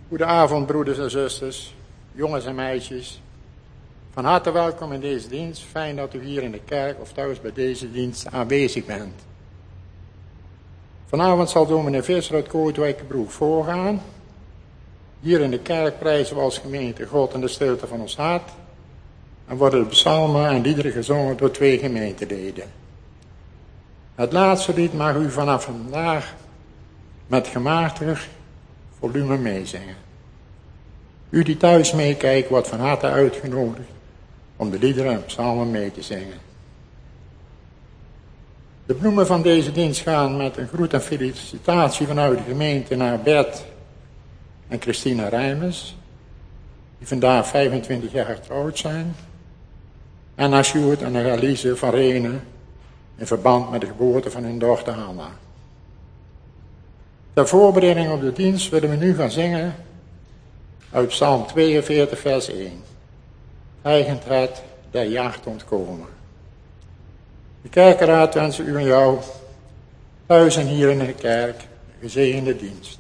Goedenavond, broeders en zusters, jongens en meisjes. Van harte welkom in deze dienst. Fijn dat u hier in de kerk of thuis bij deze dienst aanwezig bent. Vanavond zal dominee Visser uit Kootwijkerbroek voorgaan. Hier in de kerk prijzen we als gemeente God in de stilte van ons hart. En worden de psalmen en liederen gezongen door 2 gemeenteleden. Het laatste lied mag u vanaf vandaag met gematigd volume meezingen. U die thuis meekijkt wordt van harte uitgenodigd om de liederen en psalmen mee te zingen. De bloemen van deze dienst gaan met een groet en felicitatie vanuit de gemeente naar Bert en Christina Rijmers, die vandaag 25 jaar getrouwd zijn, en naar Sjoerd en naar Elise van Renen in verband met de geboorte van hun dochter Hanna. Ter voorbereiding op de dienst willen we nu gaan zingen uit Psalm 42 vers 1. Eigent het der jacht ontkomen. De kerkenraad wensen u en jou thuis en hier in de kerk een gezegende dienst.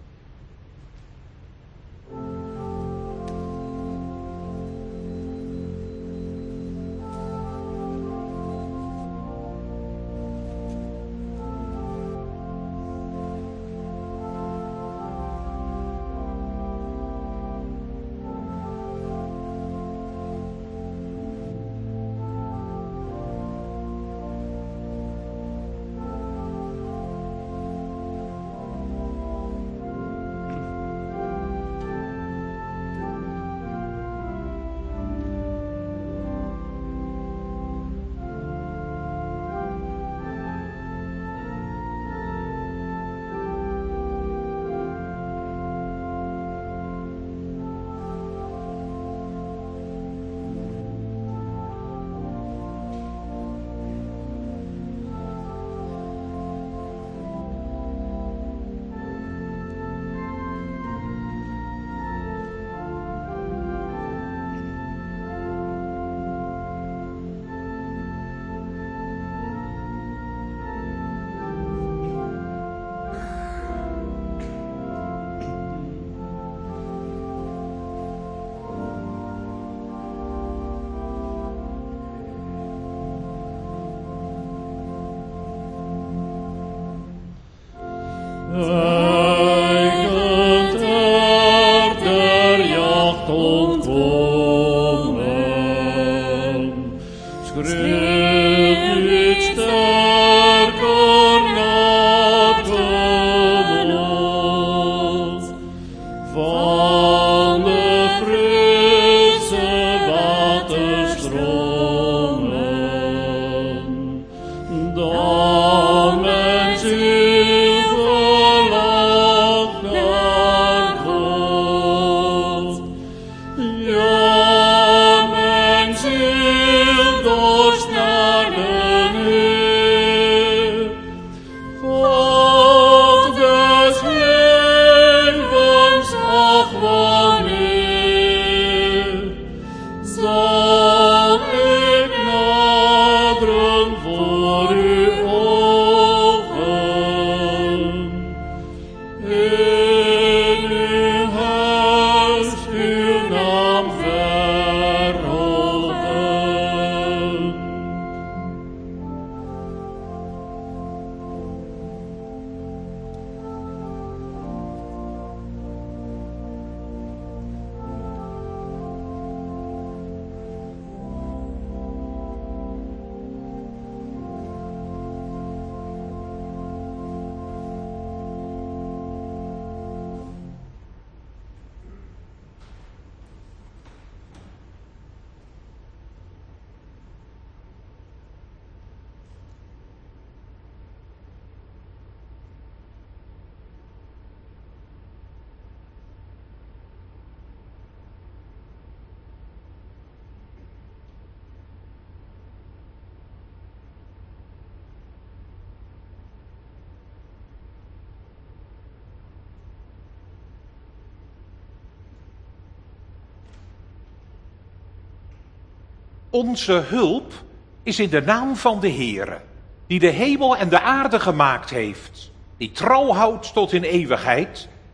Onze hulp is in de naam van de Heere, die de hemel en de aarde gemaakt heeft, die trouw houdt tot in eeuwigheid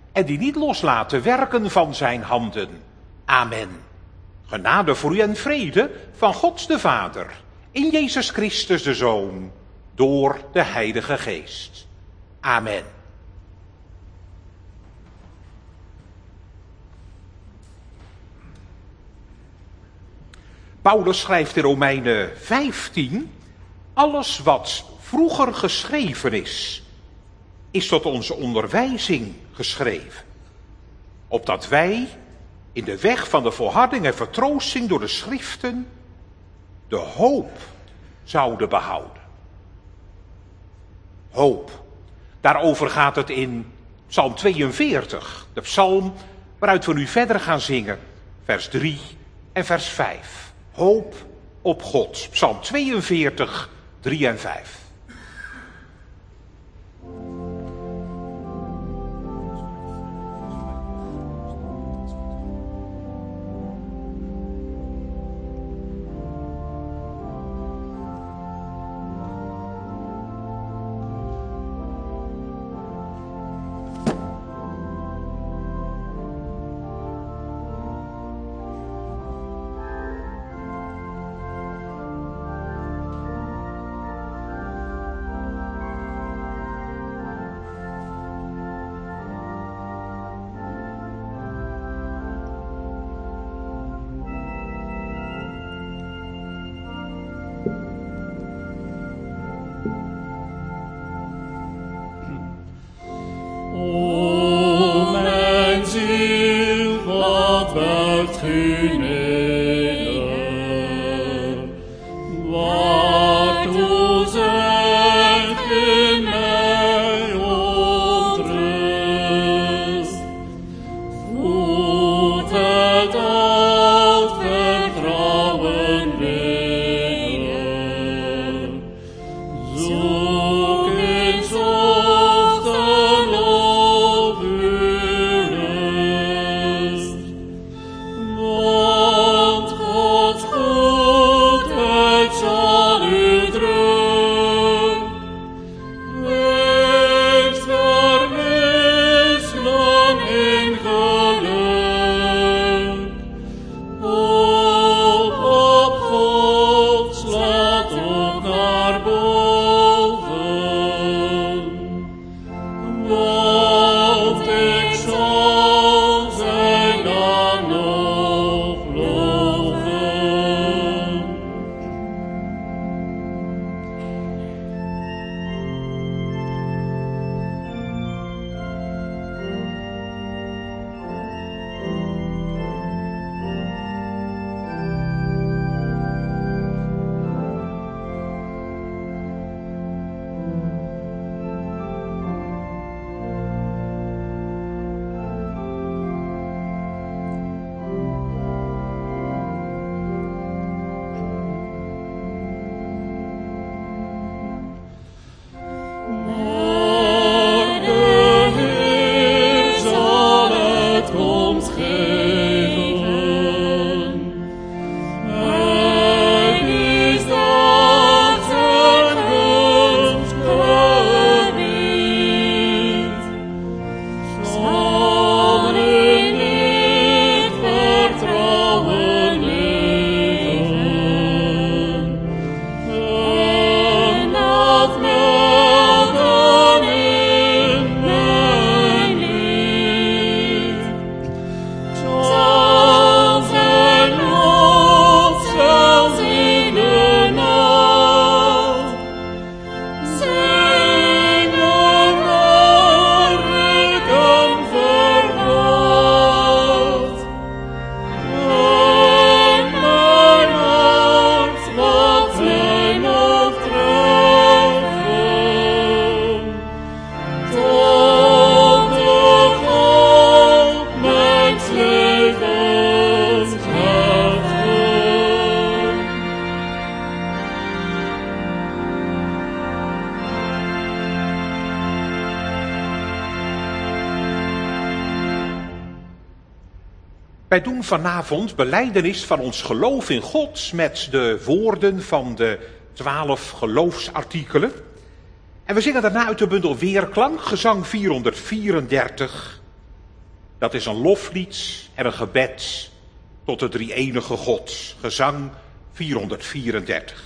en die niet loslaten werken van zijn handen. Amen. Genade voor u en vrede van God de Vader, in Jezus Christus de Zoon, door de Heilige Geest. Amen. Paulus schrijft in Romeinen 15, alles wat vroeger geschreven is tot onze onderwijzing geschreven. Opdat wij in de weg van de volharding en vertroosting door de schriften de hoop zouden behouden. Hoop. Daarover gaat het in Psalm 42, de psalm waaruit we nu verder gaan zingen, vers 3 en vers 5. Hoop op God. Psalm 42, 3 en 5. O mijn ziel, wat werkt u neder? Waartoe zegt in mij ontrust? Voelt het oud vertrouwen weer? Zoek in zochten op uw rust. Want Gods goedheid zal u druk. Wees verwisselen in geluk. Hoop op God, slaat op naar boven. Want ik zal zijn naam nog loven. Maar de Heer zal het komst geven. Hij is dat zijn gunst gebied. Zal in dit vertrouwen leven. En dat melden in mijn lied. Zal zijn lof zelfs in de nacht. Zingen waar ik hem verwacht. En mijn hart wat hij nog treffen. Tot de God mijns levens heffen. Wij doen vanavond belijdenis van ons geloof in God met de woorden van de 12 geloofsartikelen. En we zingen daarna uit de bundel Weerklank, gezang 434, Dat is een loflied en een gebed tot de drie-enige God. Gezang 434.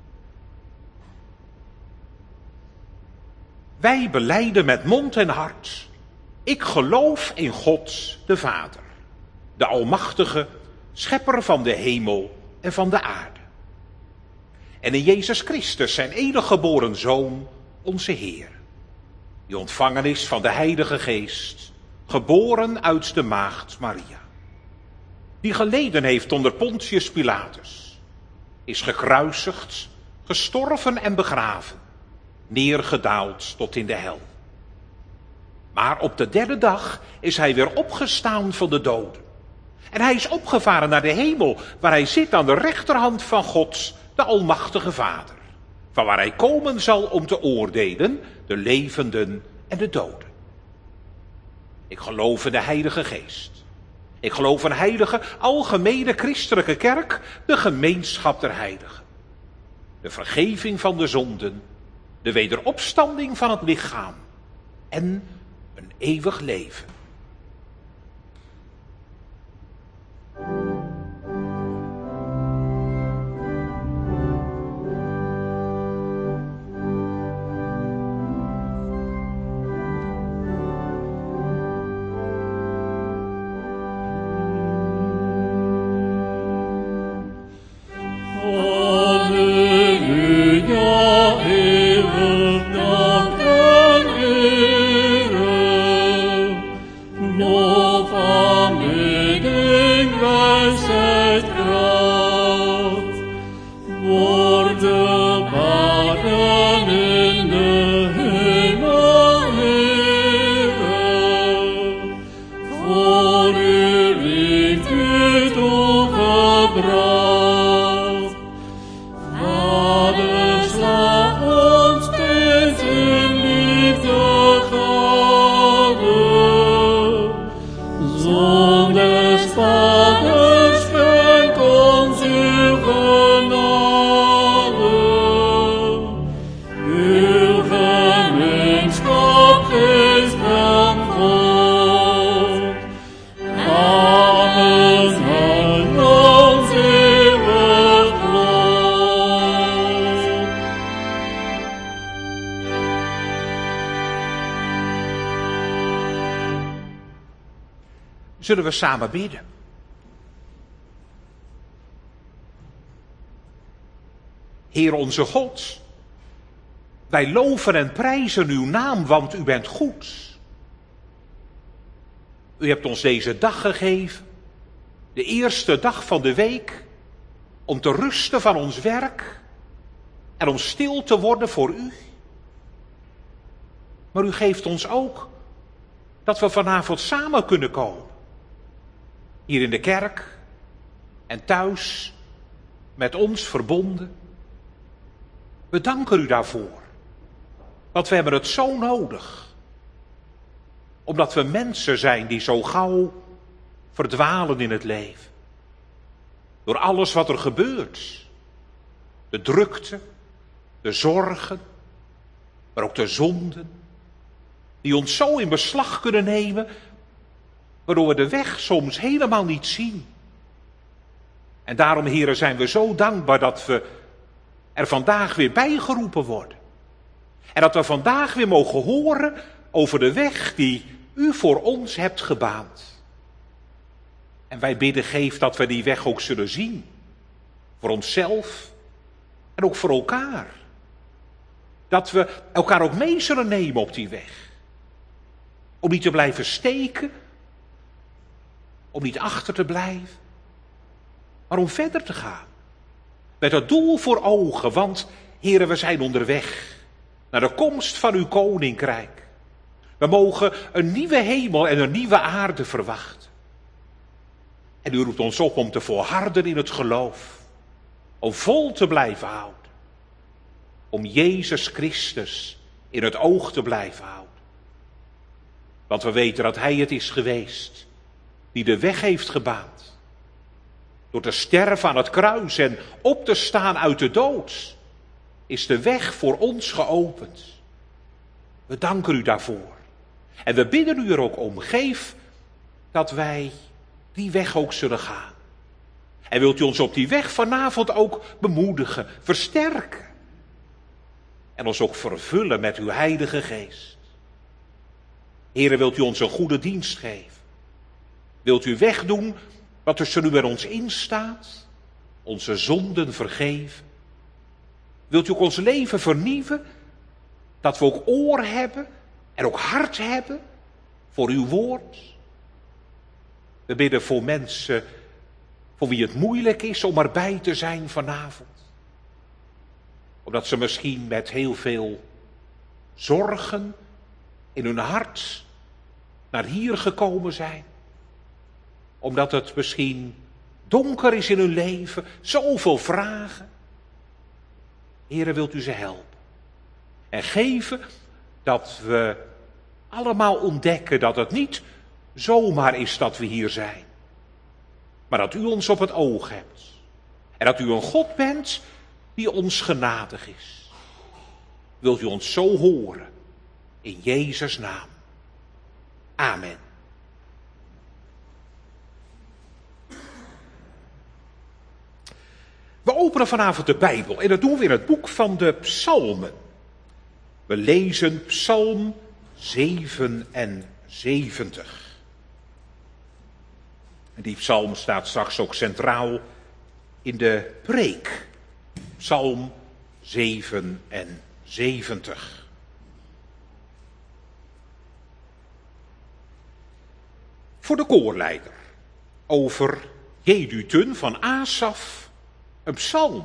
Wij belijden met mond en hart: ik geloof in God de Vader, de Almachtige, schepper van de hemel en van de aarde. En in Jezus Christus, zijn enige geboren Zoon, onze Heer, die ontvangen is van de Heilige Geest, geboren uit de maagd Maria, die geleden heeft onder Pontius Pilatus, is gekruisigd, gestorven en begraven, neergedaald tot in de hel. Maar op de derde dag is hij weer opgestaan van de doden. En hij is opgevaren naar de hemel, waar hij zit aan de rechterhand van God, de Almachtige Vader, van waar hij komen zal om te oordelen de levenden en de doden. Ik geloof in de Heilige Geest. Ik geloof in een heilige, algemene christelijke kerk, de gemeenschap der heiligen, de vergeving van de zonden, de wederopstanding van het lichaam en een eeuwig leven. Zullen we samen bidden? Heer onze God, wij loven en prijzen uw naam, want u bent goed. U hebt ons deze dag gegeven, de eerste dag van de week, om te rusten van ons werk en om stil te worden voor u. Maar u geeft ons ook dat we vanavond samen kunnen komen. Hier in de kerk en thuis met ons verbonden. We danken u daarvoor. Want we hebben het zo nodig. Omdat we mensen zijn die zo gauw verdwalen in het leven. Door alles wat er gebeurt. De drukte, de zorgen, maar ook de zonden. Die ons zo in beslag kunnen nemen, waardoor we de weg soms helemaal niet zien. En daarom, heren, zijn we zo dankbaar dat we er vandaag weer bijgeroepen worden. En dat we vandaag weer mogen horen over de weg die u voor ons hebt gebaand. En wij bidden, geef dat we die weg ook zullen zien. Voor onszelf en ook voor elkaar. Dat we elkaar ook mee zullen nemen op die weg. Om niet te blijven steken. Om niet achter te blijven. Maar om verder te gaan. Met het doel voor ogen. Want, heren, we zijn onderweg. Naar de komst van uw koninkrijk. We mogen een nieuwe hemel en een nieuwe aarde verwachten. En u roept ons op om te volharden in het geloof. Om vol te blijven houden. Om Jezus Christus in het oog te blijven houden. Want we weten dat hij het is geweest die de weg heeft gebaand. Door te sterven aan het kruis en op te staan uit de dood, is de weg voor ons geopend. We danken u daarvoor. En we bidden u er ook om. Geef dat wij die weg ook zullen gaan. En wilt u ons op die weg vanavond ook bemoedigen, versterken. En ons ook vervullen met uw Heilige Geest. Heere, wilt u ons een goede dienst geven? Wilt u wegdoen wat tussen u en ons instaat? Onze zonden vergeven? Wilt u ook ons leven vernieuwen? Dat we ook oor hebben en ook hart hebben voor uw woord? We bidden voor mensen voor wie het moeilijk is om erbij te zijn vanavond. Omdat ze misschien met heel veel zorgen in hun hart naar hier gekomen zijn. Omdat het misschien donker is in hun leven, zoveel vragen. Heere, wilt u ze helpen? En geven dat we allemaal ontdekken dat het niet zomaar is dat we hier zijn. Maar dat u ons op het oog hebt. En dat u een God bent die ons genadig is. Wilt u ons zo horen? In Jezus' naam. Amen. We openen vanavond de Bijbel en dat doen we in het boek van de Psalmen. We lezen Psalm 77. En die psalm staat straks ook centraal in de preek. Psalm 77. Voor de koorleider over Jedutun van Asaf, een psalm.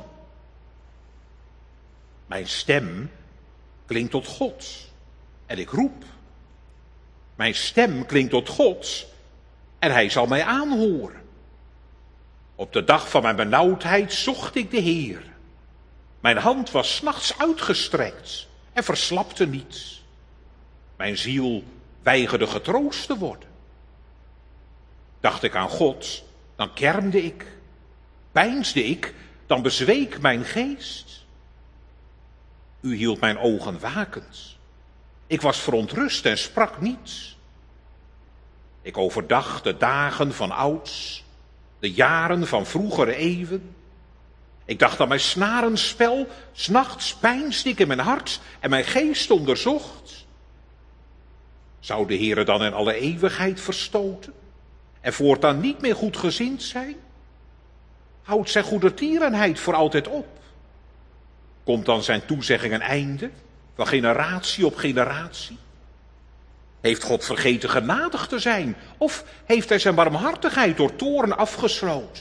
Mijn stem klinkt tot God en ik roep. Mijn stem klinkt tot God en hij zal mij aanhoren. Op de dag van mijn benauwdheid zocht ik de Heer. Mijn hand was 's nachts uitgestrekt en verslapte niet. Mijn ziel weigerde getroost te worden. Dacht ik aan God, dan kermde ik. Peinsde ik, dan bezweek mijn geest. U hield mijn ogen wakend. Ik was verontrust en sprak niets. Ik overdacht de dagen van ouds, de jaren van vroegere eeuwen. Ik dacht aan mijn snarenspel, 's nachts peinsde ik in mijn hart en mijn geest onderzocht. Zou de Heere dan in alle eeuwigheid verstoten en voortaan niet meer goedgezind zijn? Houdt zijn goedertierenheid voor altijd op? Komt dan zijn toezegging een einde, van generatie op generatie? Heeft God vergeten genadig te zijn? Of heeft hij zijn barmhartigheid door toorn afgesloten?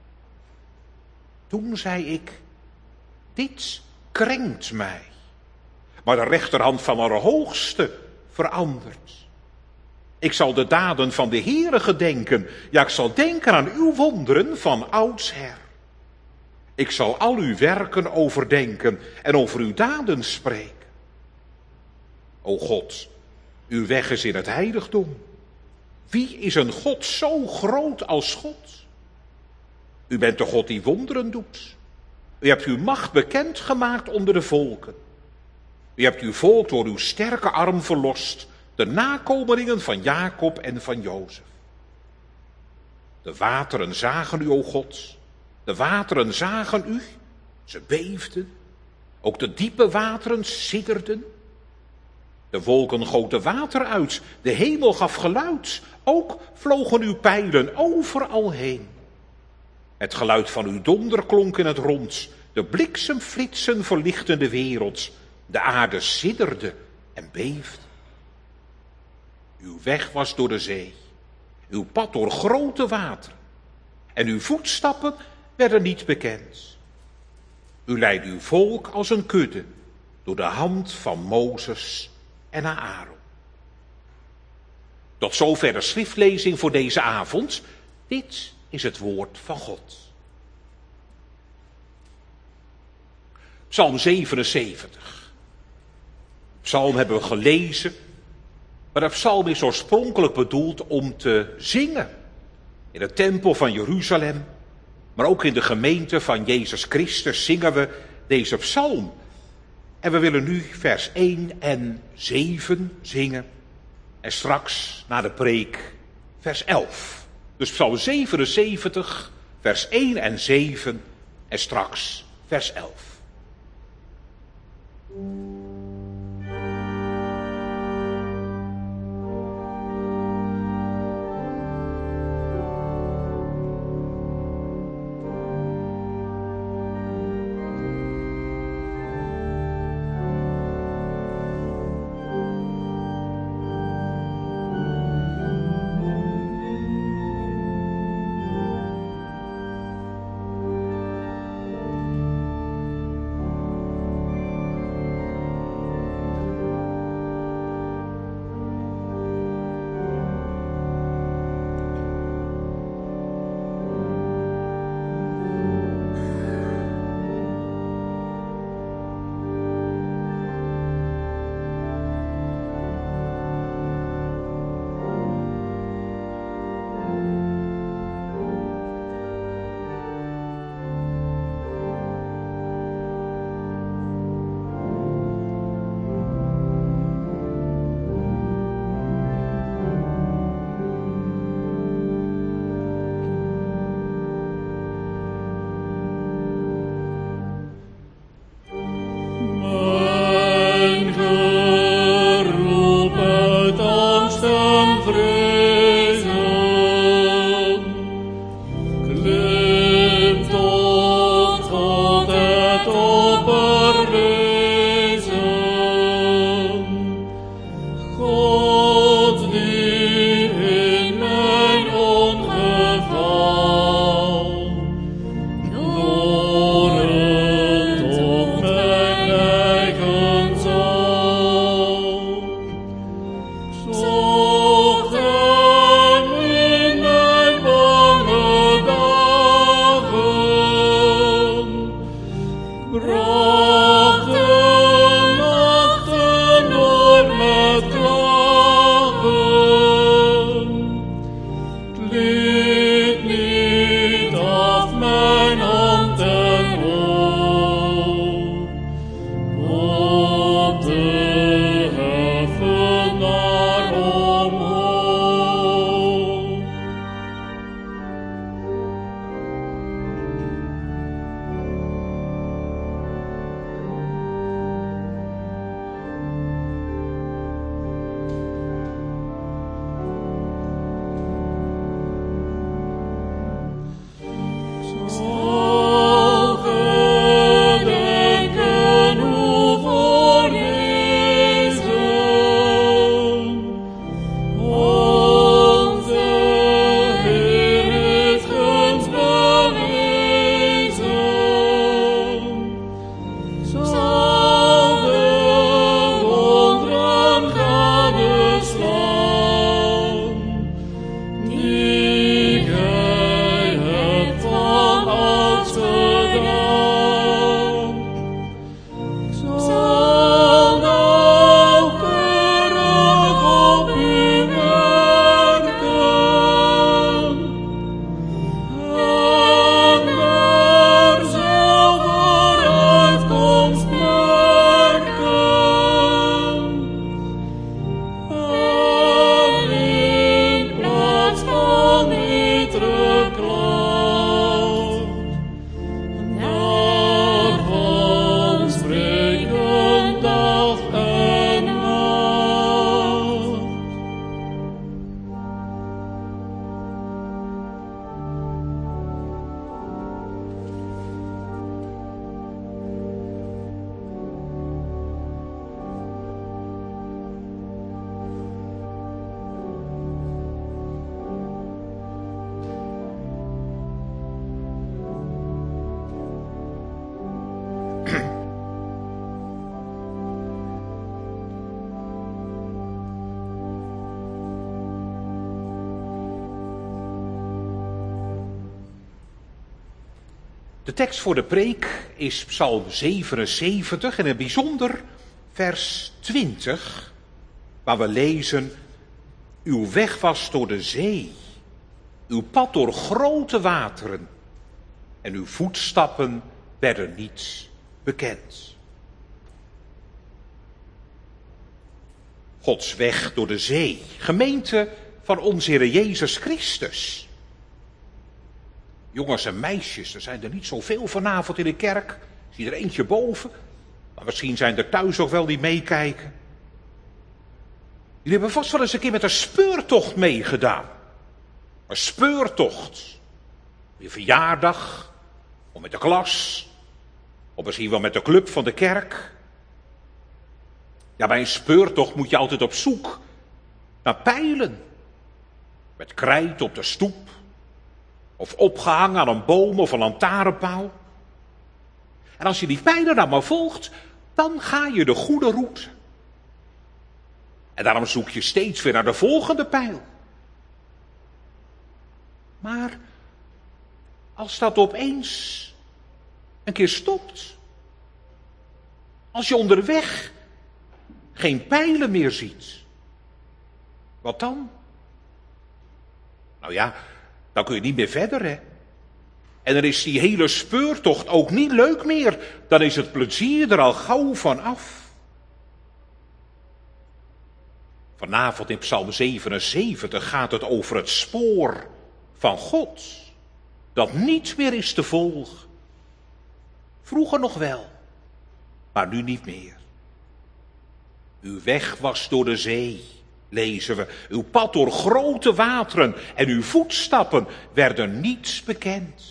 Toen zei ik, dit krenkt mij. Maar de rechterhand van Allerhoogste verandert. Ik zal de daden van de Heere gedenken. Ja, ik zal denken aan uw wonderen van oudsher. Ik zal al uw werken overdenken en over uw daden spreken. O God, uw weg is in het heiligdom. Wie is een God zo groot als God? U bent de God die wonderen doet. U hebt uw macht bekendgemaakt onder de volken. U hebt uw volk door uw sterke arm verlost, de nakomelingen van Jacob en van Jozef. De wateren zagen u, o God. De wateren zagen u. Ze beefden. Ook de diepe wateren sidderden. De wolken goten water uit. De hemel gaf geluid. Ook vlogen uw pijlen overal heen. Het geluid van uw donder klonk in het rond. De bliksemflitsen verlichtten de wereld. De aarde sidderde en beefde. Uw weg was door de zee. Uw pad door grote wateren. En uw voetstappen werden niet bekend. U leidde uw volk als een kudde door de hand van Mozes en Aaron. Tot zover de schriftlezing voor deze avond. Dit is het woord van God. Psalm 77. Psalm hebben we gelezen. Maar de psalm is oorspronkelijk bedoeld om te zingen. In de tempel van Jeruzalem. Maar ook in de gemeente van Jezus Christus zingen we deze psalm. En we willen nu vers 1 en 7 zingen. En straks, na de preek, vers 11. Dus Psalm 77, vers 1 en 7 en straks vers 11. De tekst voor de preek is Psalm 77 en in het bijzonder vers 20, waar we lezen: uw weg was door de zee, uw pad door grote wateren en uw voetstappen werden niet bekend. Gods weg door de zee. Gemeente van onze Heer Jezus Christus. Jongens en meisjes, er zijn er niet zoveel vanavond in de kerk. Ik zie er eentje boven. Maar misschien zijn er thuis ook wel die meekijken. Jullie hebben vast wel eens een keer met een speurtocht meegedaan. Een speurtocht. Op je verjaardag. Of met de klas. Of misschien wel met de club van de kerk. Ja, bij een speurtocht moet je altijd op zoek naar pijlen. Met krijt op de stoep. Of opgehangen aan een boom of een lantaarnpaal. En als je die pijlen nou maar volgt, dan ga je de goede route. En daarom zoek je steeds weer naar de volgende pijl. Maar als dat opeens een keer stopt. Als je onderweg geen pijlen meer ziet. Wat dan? Nou ja, dan kun je niet meer verder, hè. En dan is die hele speurtocht ook niet leuk meer. Dan is het plezier er al gauw van af. Vanavond in Psalm 77 gaat het over het spoor van God. Dat niet meer is te volgen. Vroeger nog wel, maar nu niet meer. Uw weg was door de zee, lezen we. Uw pad door grote wateren en uw voetstappen werden niets bekend.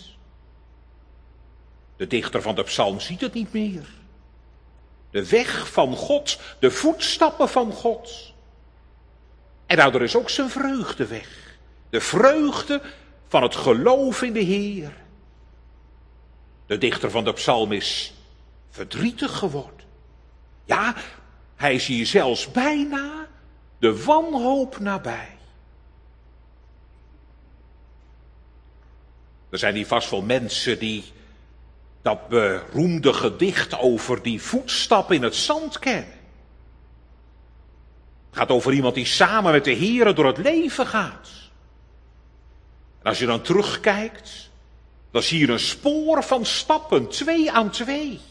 De dichter van de psalm ziet het niet meer. De weg van God, de voetstappen van God. En nou, er is ook zijn vreugdeweg. De vreugde van het geloof in de Heer. De dichter van de psalm is verdrietig geworden. Ja, hij is hier zelfs bijna de wanhoop nabij. Er zijn hier vast wel mensen die dat beroemde gedicht over die voetstappen in het zand kennen. Het gaat over iemand die samen met de Heere door het leven gaat. En als je dan terugkijkt, dan zie je een spoor van stappen, 2 aan 2.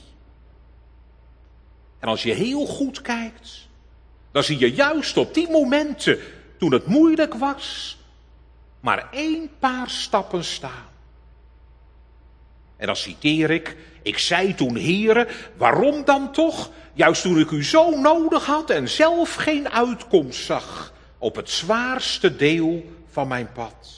En als je heel goed kijkt, dan zie je juist op die momenten, toen het moeilijk was, maar 1 paar stappen staan. En dan citeer ik zei toen, Heere, waarom dan toch? Juist toen ik u zo nodig had en zelf geen uitkomst zag op het zwaarste deel van mijn pad.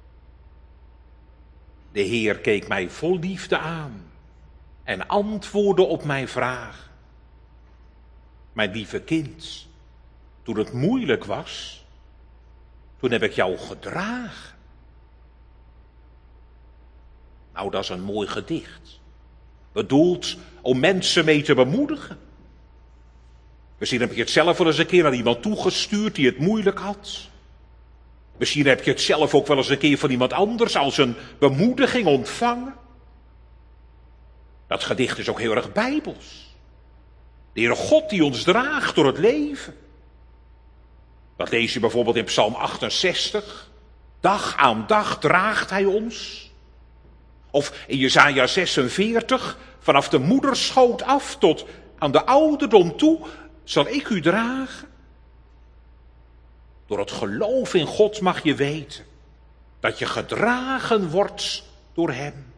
De Heer keek mij vol liefde aan en antwoordde op mijn vraag. Mijn lieve kind, toen het moeilijk was, toen heb ik jou gedragen. Nou, dat is een mooi gedicht. Bedoeld om mensen mee te bemoedigen. Misschien heb je het zelf wel eens een keer naar iemand toegestuurd die het moeilijk had. Misschien heb je het zelf ook wel eens een keer van iemand anders als een bemoediging ontvangen. Dat gedicht is ook heel erg bijbels. De Heere God die ons draagt door het leven. Dat lees je bijvoorbeeld in Psalm 68. Dag aan dag draagt hij ons. Of in Jesaja 46, vanaf de moederschoot af tot aan de ouderdom toe, zal ik u dragen. Door het geloof in God mag je weten dat je gedragen wordt door hem.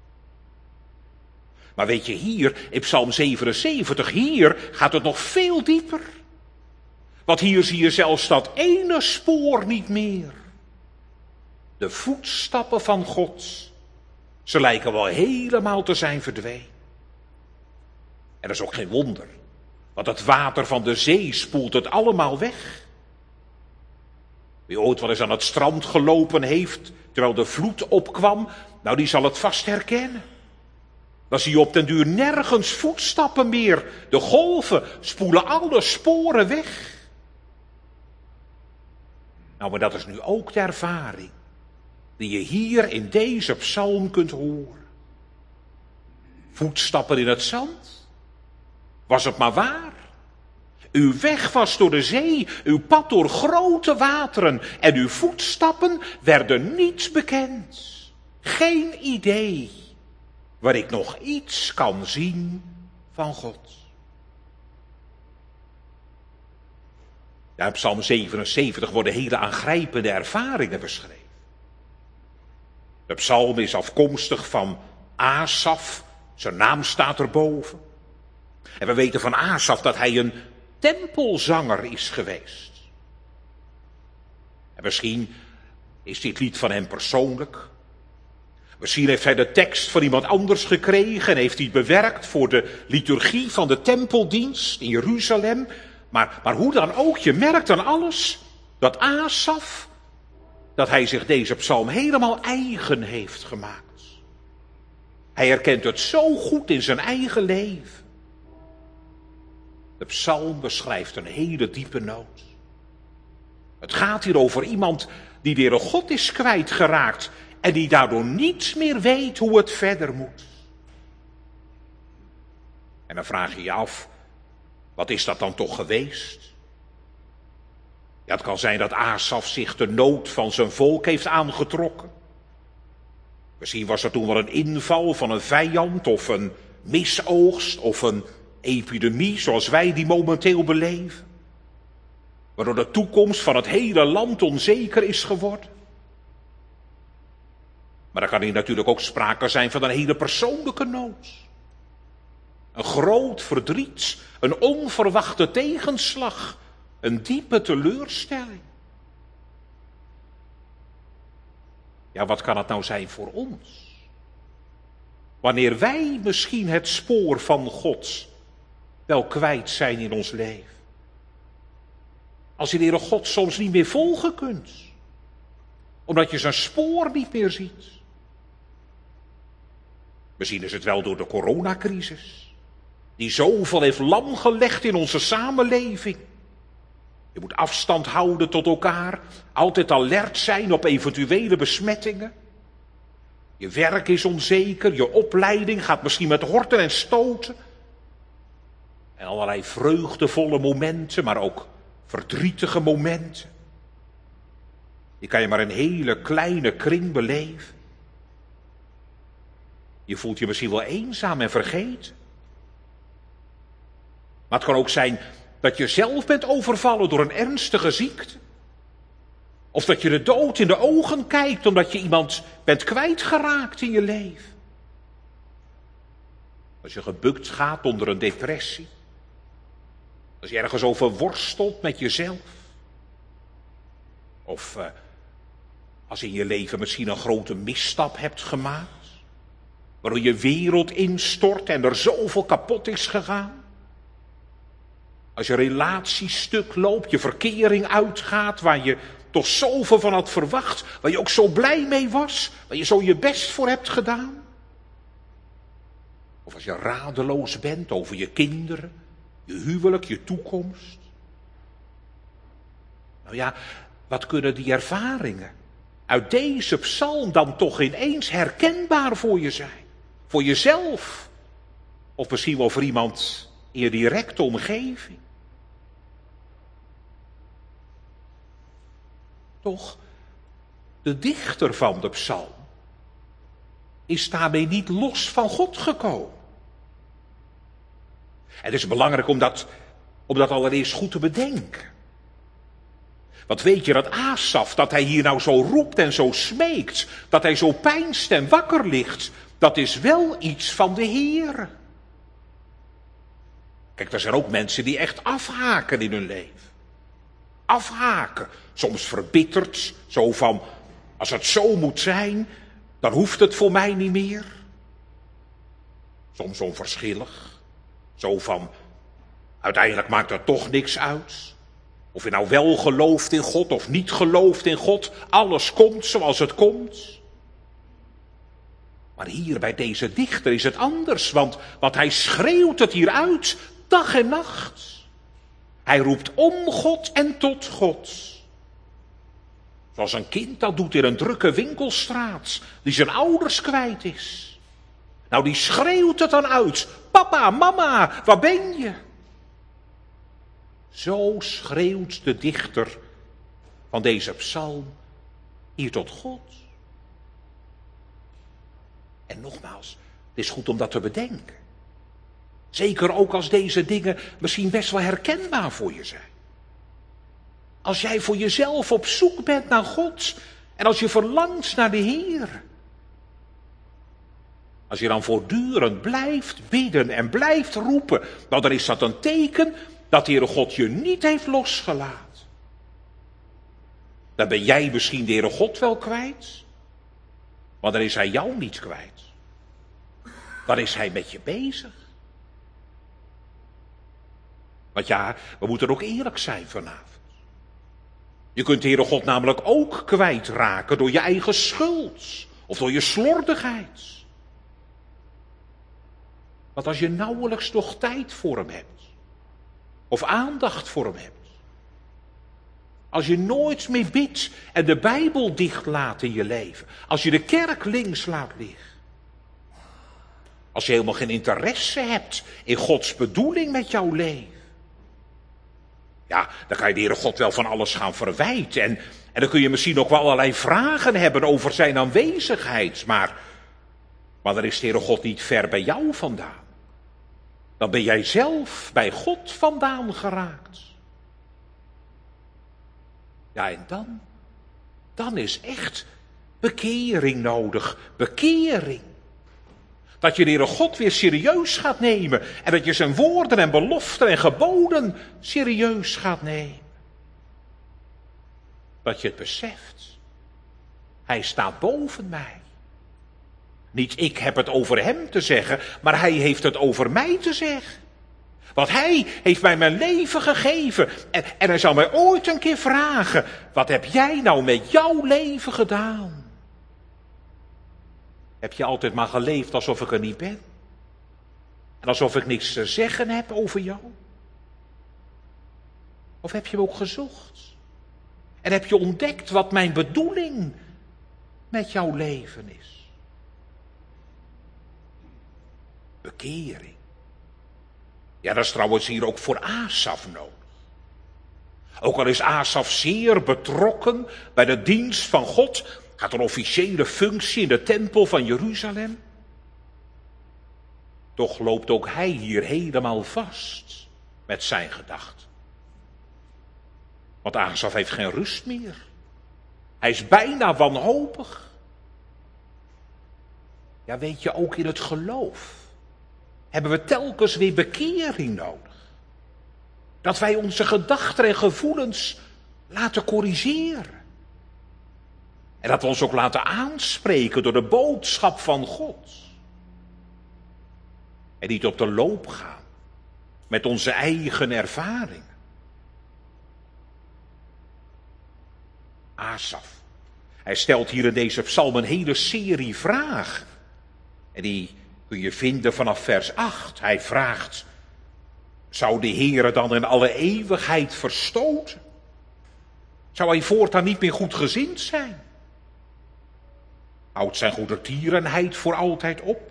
Maar weet je, hier in Psalm 77, hier gaat het nog veel dieper. Want hier zie je zelfs dat ene spoor niet meer. De voetstappen van God. Ze lijken wel helemaal te zijn verdwenen. En dat is ook geen wonder. Want het water van de zee spoelt het allemaal weg. Wie ooit wel eens aan het strand gelopen heeft, terwijl de vloed opkwam, nou die zal het vast herkennen. Dan zie je op den duur nergens voetstappen meer. De golven spoelen alle sporen weg. Nou, maar dat is nu ook de ervaring die je hier in deze psalm kunt horen. Voetstappen in het zand? Was het maar waar? Uw weg was door de zee, uw pad door grote wateren en uw voetstappen werden niets bekend. Geen idee waar ik nog iets kan zien van God. Ja, in Psalm 77 worden hele aangrijpende ervaringen beschreven. De psalm is afkomstig van Asaf, zijn naam staat erboven. En we weten van Asaf dat hij een tempelzanger is geweest. En misschien is dit lied van hem persoonlijk. Misschien heeft hij de tekst van iemand anders gekregen en heeft hij het bewerkt voor de liturgie van de tempeldienst in Jeruzalem. Maar hoe dan ook, je merkt aan alles dat Asaf, dat hij zich deze psalm helemaal eigen heeft gemaakt. Hij herkent het zo goed in zijn eigen leven. De psalm beschrijft een hele diepe nood. Het gaat hier over iemand die de Heere God is kwijtgeraakt en die daardoor niet meer weet hoe het verder moet. En dan vraag je je af, wat is dat dan toch geweest? Ja, het kan zijn dat Asaf zich de nood van zijn volk heeft aangetrokken. Misschien was er toen wel een inval van een vijand of een misoogst of een epidemie zoals wij die momenteel beleven. Waardoor de toekomst van het hele land onzeker is geworden. Maar er kan hier natuurlijk ook sprake zijn van een hele persoonlijke nood. Een groot verdriet, een onverwachte tegenslag, een diepe teleurstelling. Ja, wat kan het nou zijn voor ons? Wanneer wij misschien het spoor van God wel kwijt zijn in ons leven. Als je de Heere God soms niet meer volgen kunt. Omdat je zijn spoor niet meer ziet. Misschien is het wel door de coronacrisis. Die zoveel heeft lam gelegd in onze samenleving. Je moet afstand houden tot elkaar. Altijd alert zijn op eventuele besmettingen. Je werk is onzeker. Je opleiding gaat misschien met horten en stoten. En allerlei vreugdevolle momenten, maar ook verdrietige momenten. Die kan je maar in een hele kleine kring beleven. Je voelt je misschien wel eenzaam en vergeten. Maar het kan ook zijn dat je zelf bent overvallen door een ernstige ziekte. Of dat je de dood in de ogen kijkt omdat je iemand bent kwijtgeraakt in je leven. Als je gebukt gaat onder een depressie. Als je ergens over worstelt met jezelf. Of als je in je leven misschien een grote misstap hebt gemaakt. Waardoor je wereld instort en er zoveel kapot is gegaan. Als je relatie stuk loopt, je verkering uitgaat, waar je toch zoveel van had verwacht, waar je ook zo blij mee was, waar je zo je best voor hebt gedaan. Of als je radeloos bent over je kinderen, je huwelijk, je toekomst. Nou ja, wat kunnen die ervaringen uit deze psalm dan toch ineens herkenbaar voor je zijn? Voor jezelf. Of misschien wel voor iemand in je directe omgeving. Toch, de dichter van de psalm is daarmee niet los van God gekomen. Het is belangrijk om dat allereerst goed te bedenken. Want weet je dat Asaf, dat hij hier nou zo roept en zo smeekt, dat hij zo peinst en wakker ligt, dat is wel iets van de Heere. Kijk, er zijn ook mensen die echt afhaken in hun leven. Afhaken, soms verbitterd, zo van, als het zo moet zijn, dan hoeft het voor mij niet meer. Soms onverschillig, zo van, uiteindelijk maakt er toch niks uit. Of je nou wel gelooft in God of niet gelooft in God, alles komt zoals het komt. Maar hier bij deze dichter is het anders, want hij schreeuwt het hier uit, dag en nacht. Hij roept om God en tot God. Zoals een kind dat doet in een drukke winkelstraat, die zijn ouders kwijt is. Nou, die schreeuwt het dan uit, papa, mama, waar ben je? Zo schreeuwt de dichter van deze psalm hier tot God. En nogmaals, het is goed om dat te bedenken. Zeker ook als deze dingen misschien best wel herkenbaar voor je zijn. Als jij voor jezelf op zoek bent naar God en als je verlangt naar de Heer. Als je dan voortdurend blijft bidden en blijft roepen, nou, dan is dat een teken dat de Heere God je niet heeft losgelaten. Dan ben jij misschien de Heere God wel kwijt, maar dan is Hij jou niet kwijt. Dan is Hij met je bezig. Want ja, we moeten ook eerlijk zijn vanavond. Je kunt de Heere God namelijk ook kwijtraken door je eigen schuld of door je slordigheid. Want als je nauwelijks nog tijd voor hem hebt, of aandacht voor hem hebt, als je nooit meer bidt en de Bijbel dicht laat in je leven, als je de kerk links laat liggen, als je helemaal geen interesse hebt in Gods bedoeling met jouw leven, ja, dan kan je de Heere God wel van alles gaan verwijten en dan kun je misschien ook wel allerlei vragen hebben over zijn aanwezigheid, maar dan is de Heere God niet ver bij jou vandaan. Dan ben jij zelf bij God vandaan geraakt. Ja, en dan is echt bekering nodig. Bekering. Dat je de Heere God weer serieus gaat nemen. En dat je zijn woorden en beloften en geboden serieus gaat nemen. Dat je het beseft. Hij staat boven mij. Niet ik heb het over hem te zeggen, maar hij heeft het over mij te zeggen. Want hij heeft mij mijn leven gegeven. En hij zal mij ooit een keer vragen, wat heb jij nou met jouw leven gedaan? Heb je altijd maar geleefd alsof ik er niet ben? En alsof ik niks te zeggen heb over jou? Of heb je hem ook gezocht? En heb je ontdekt wat mijn bedoeling met jouw leven is? Bekering. Ja, dat is trouwens hier ook voor Asaf nodig. Ook al is Asaf zeer betrokken bij de dienst van God, had een officiële functie in de tempel van Jeruzalem. Toch loopt ook hij hier helemaal vast met zijn gedachten. Want Asaf heeft geen rust meer. Hij is bijna wanhopig. Ja, weet je, ook in het geloof hebben we telkens weer bekering nodig. Dat wij onze gedachten en gevoelens laten corrigeren. En dat we ons ook laten aanspreken door de boodschap van God. En niet op de loop gaan met onze eigen ervaringen. Asaf, hij stelt hier in deze psalm een hele serie vragen. En die kun je vinden vanaf vers 8. Hij vraagt, zou de Heere dan in alle eeuwigheid verstoten? Zou hij voortaan niet meer goedgezind zijn? Houdt zijn goedertierenheid voor altijd op?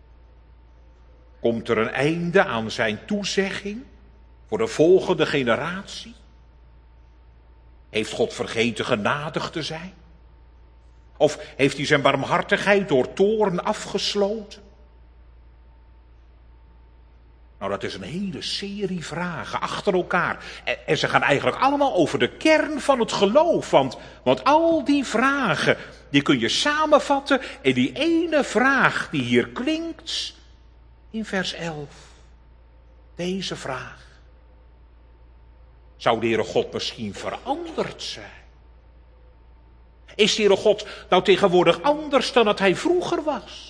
Komt er een einde aan zijn toezegging voor de volgende generatie? Heeft God vergeten genadig te zijn? Of heeft hij zijn barmhartigheid door toorn afgesloten? Nou, dat is een hele serie vragen achter elkaar. En ze gaan eigenlijk allemaal over de kern van het geloof. Want al die vragen, die kun je samenvatten in die ene vraag die hier klinkt in vers 11. Deze vraag. Zou de Heere God misschien veranderd zijn? Is de Heere God nou tegenwoordig anders dan dat hij vroeger was?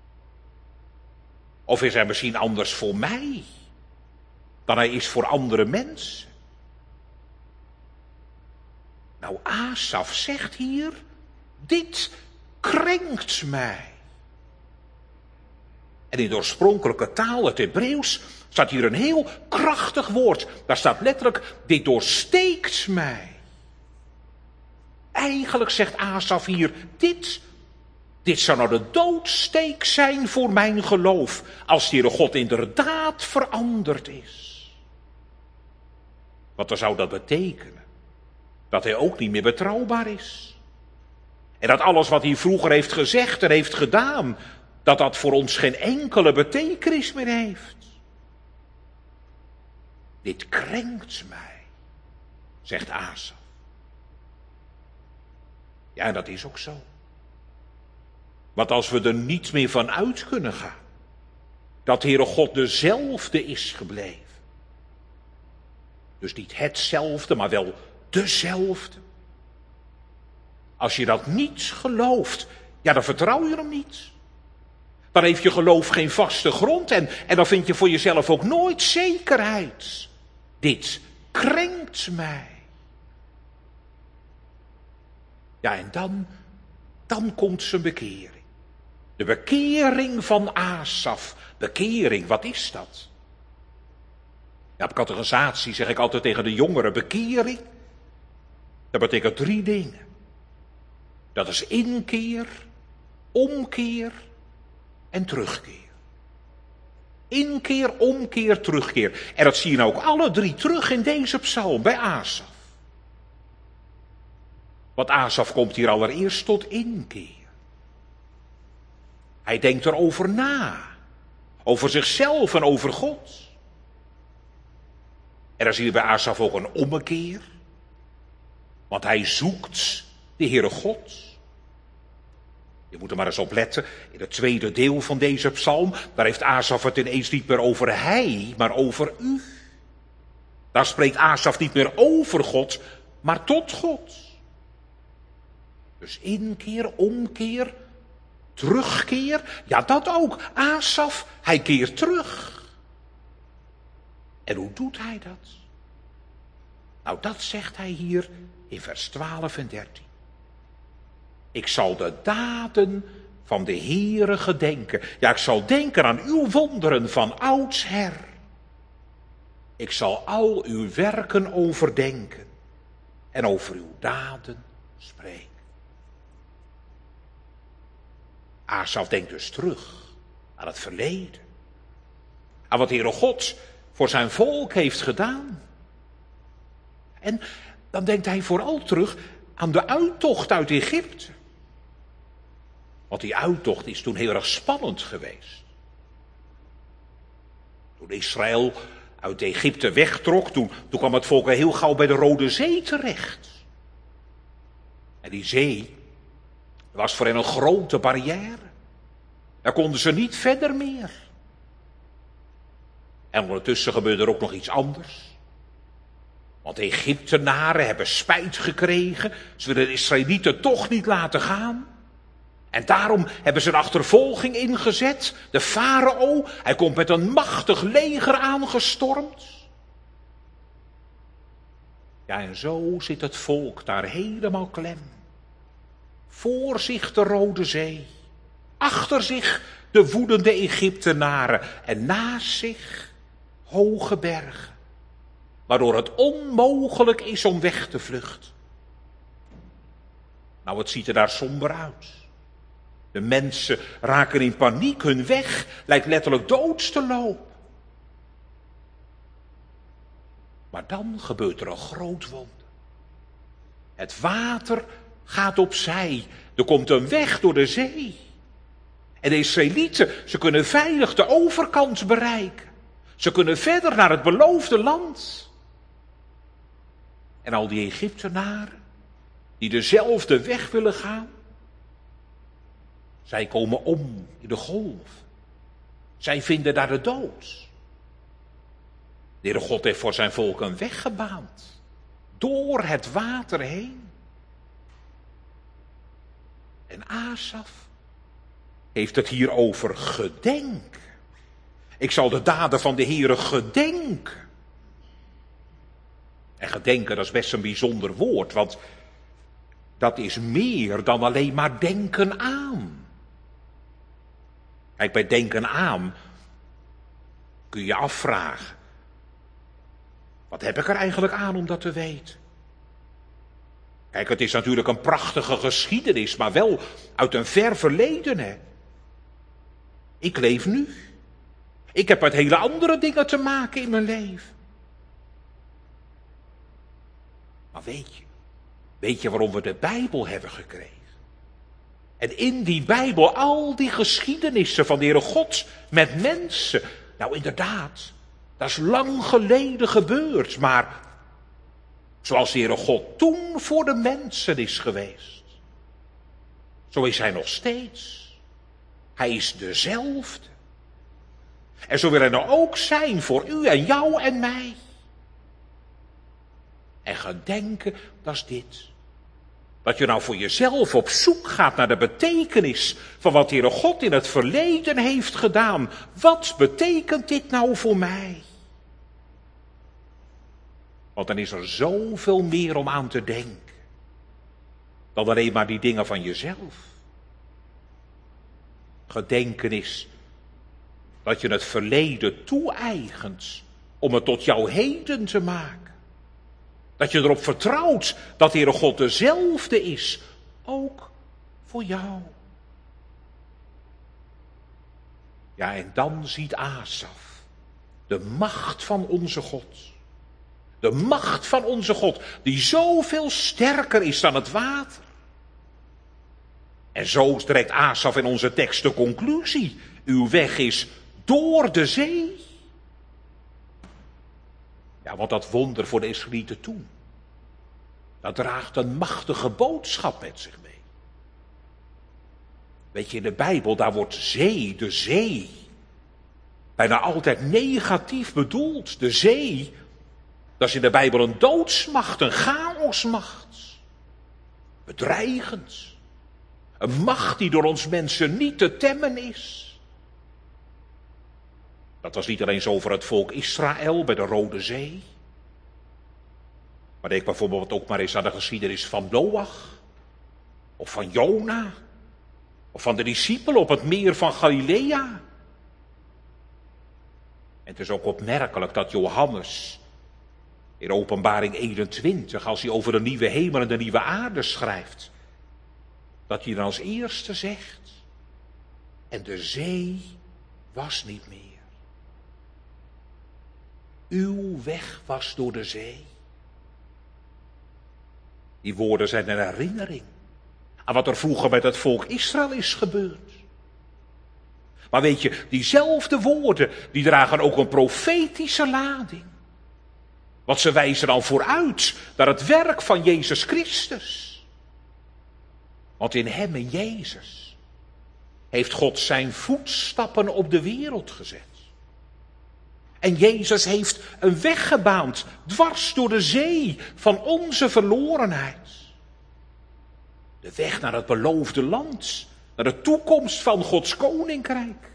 Of is hij misschien anders voor mij dan hij is voor andere mensen? Nou, Asaf zegt hier, dit krenkt mij. En in de oorspronkelijke taal, het Hebreeuws, staat hier een heel krachtig woord. Daar staat letterlijk, dit doorsteekt mij. Eigenlijk zegt Asaf hier, dit zou nou de doodsteek zijn voor mijn geloof, als de Heere God inderdaad veranderd is. Want dan zou dat betekenen dat hij ook niet meer betrouwbaar is. En dat alles wat hij vroeger heeft gezegd en heeft gedaan, dat voor ons geen enkele betekenis meer heeft. Dit krenkt mij, zegt Asaf. Ja, dat is ook zo. Want als we er niet meer van uit kunnen gaan, dat Heere God dezelfde is gebleven. Dus niet hetzelfde, maar wel dezelfde. Als je dat niet gelooft, ja, dan vertrouw je hem niet. Dan heeft je geloof geen vaste grond en dan vind je voor jezelf ook nooit zekerheid. Dit krenkt mij. Ja, en dan komt zijn bekering. De bekering van Asaf. Bekering, wat is dat? Ja, op catechisatie zeg ik altijd tegen de jongeren, bekering, dat betekent 3 dingen. Dat is inkeer, omkeer en terugkeer. Inkeer, omkeer, terugkeer. En dat zie je nou ook alle 3 terug in deze psalm bij Asaf. Want Asaf komt hier allereerst tot inkeer. Hij denkt erover na. Over zichzelf en over God. En dan zie je bij Asaf ook een ommekeer. Want hij zoekt de Heere God. Je moet er maar eens op letten. In het tweede deel van deze psalm, daar heeft Asaf het ineens niet meer over hij, maar over u. Daar spreekt Asaf niet meer over God, maar tot God. Dus inkeer, omkeer, terugkeer. Ja, dat ook. Asaf, hij keert terug. En hoe doet hij dat? Nou, dat zegt hij hier in vers 12 en 13. Ik zal de daden van de Heere gedenken. Ja, ik zal denken aan uw wonderen van oudsher. Ik zal al uw werken overdenken en over uw daden spreken. Asaf denkt dus terug aan het verleden. Aan wat de Heere God voor zijn volk heeft gedaan. En dan denkt hij vooral terug aan de uittocht uit Egypte. Want die uittocht is toen heel erg spannend geweest. Toen Israël uit Egypte wegtrok, toen kwam het volk heel gauw bij de Rode Zee terecht. En die zee was voor hen een grote barrière. Daar konden ze niet verder meer. En ondertussen gebeurde er ook nog iets anders. Want de Egyptenaren hebben spijt gekregen. Ze willen de Israëlieten toch niet laten gaan. En daarom hebben ze een achtervolging ingezet. De farao, hij komt met een machtig leger aangestormd. Ja, en zo zit het volk daar helemaal klem. Voor zich de Rode Zee. Achter zich de woedende Egyptenaren. En naast zich hoge bergen. Waardoor het onmogelijk is om weg te vluchten. Nou, het ziet er daar somber uit. De mensen raken in paniek, hun weg lijkt letterlijk doods te lopen. Maar dan gebeurt er een groot wonder. Het water gaat opzij. Er komt een weg door de zee. En de Israëlieten, ze kunnen veilig de overkant bereiken. Ze kunnen verder naar het beloofde land. En al die Egyptenaren, die dezelfde weg willen gaan, zij komen om in de golf. Zij vinden daar de dood. De Heere God heeft voor zijn volk een weg gebaand. Door het water heen. En Asaf heeft het hier over gedenken. Ik zal de daden van de Heere gedenken. En gedenken, dat is best een bijzonder woord, want dat is meer dan alleen maar denken aan. Kijk, bij denken aan kun je je afvragen, wat heb ik er eigenlijk aan om dat te weten? Kijk, het is natuurlijk een prachtige geschiedenis, maar wel uit een ver verleden, hè. Ik leef nu. Ik heb met hele andere dingen te maken in mijn leven. Maar weet je waarom we de Bijbel hebben gekregen? En in die Bijbel al die geschiedenissen van de Heere God met mensen. Nou inderdaad, dat is lang geleden gebeurd, maar zoals de Heere God toen voor de mensen is geweest. Zo is hij nog steeds. Hij is dezelfde. En zo wil hij nou ook zijn voor u en jou en mij. En gedenken, dat is dit. Dat je nou voor jezelf op zoek gaat naar de betekenis van wat de Heere God in het verleden heeft gedaan. Wat betekent dit nou voor mij? Want dan is er zoveel meer om aan te denken. Dan alleen maar die dingen van jezelf. Gedenken is dat je het verleden toe-eigent om het tot jouw heden te maken. Dat je erop vertrouwt dat de Heere God dezelfde is, ook voor jou. Ja, en dan ziet Asaf de macht van onze God. De macht van onze God, die zoveel sterker is dan het water. En zo trekt Asaf in onze tekst de conclusie. Uw weg is door de zee. Ja, want dat wonder voor de Israëlieten toen. Dat draagt een machtige boodschap met zich mee. Weet je, in de Bijbel, daar wordt zee, de zee, bijna altijd negatief bedoeld. De zee, dat is in de Bijbel een doodsmacht, een chaosmacht. Bedreigend. Een macht die door ons mensen niet te temmen is. Dat was niet alleen zo voor het volk Israël bij de Rode Zee. Maar denk bijvoorbeeld ook maar eens aan de geschiedenis van Noach. Of van Jona. Of van de discipelen op het meer van Galilea. En het is ook opmerkelijk dat Johannes in Openbaring 21, als hij over de nieuwe hemel en de nieuwe aarde schrijft, dat hij dan als eerste zegt, en de zee was niet meer. Uw weg was door de zee. Die woorden zijn een herinnering aan wat er vroeger met het volk Israël is gebeurd. Maar weet je, diezelfde woorden, die dragen ook een profetische lading. Want ze wijzen dan vooruit naar het werk van Jezus Christus. Want in hem, in Jezus, heeft God zijn voetstappen op de wereld gezet. En Jezus heeft een weg gebaand, dwars door de zee van onze verlorenheid. De weg naar het beloofde land, naar de toekomst van Gods koninkrijk.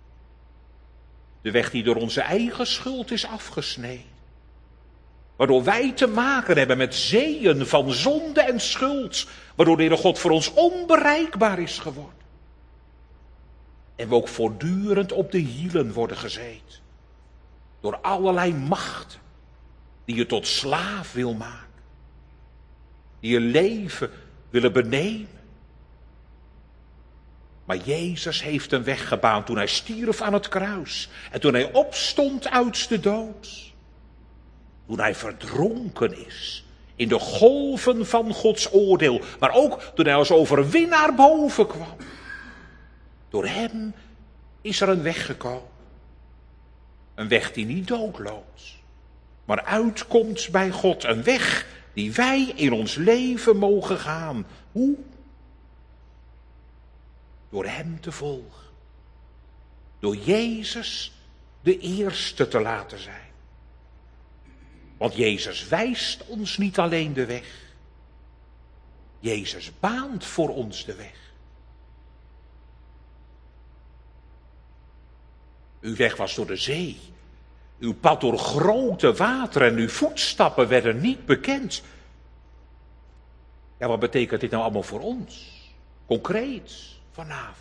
De weg die door onze eigen schuld is afgesneden. Waardoor wij te maken hebben met zeeën van zonde en schuld. Waardoor de Heere God voor ons onbereikbaar is geworden. En we ook voortdurend op de hielen worden gezet. Door allerlei machten die je tot slaaf wil maken. Die je leven willen benemen. Maar Jezus heeft een weg gebaand toen hij stierf aan het kruis. En toen hij opstond uit de dood. Toen hij verdronken is in de golven van Gods oordeel. Maar ook toen hij als overwinnaar boven kwam. Door hem is er een weg gekomen. Een weg die niet doodloopt, maar uitkomt bij God. Een weg die wij in ons leven mogen gaan. Hoe? Door hem te volgen. Door Jezus de eerste te laten zijn. Want Jezus wijst ons niet alleen de weg. Jezus baant voor ons de weg. Uw weg was door de zee. Uw pad door grote wateren en uw voetstappen werden niet bekend. Ja, wat betekent dit nou allemaal voor ons? Concreet, vanavond.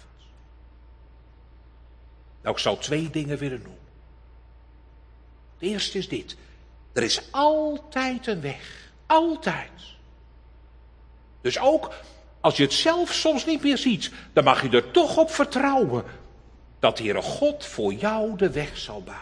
Nou, ik zou 2 dingen willen noemen. Het eerste is dit. Er is altijd een weg. Altijd. Dus ook als je het zelf soms niet meer ziet, dan mag je er toch op vertrouwen dat de Heere God voor jou de weg zal banen.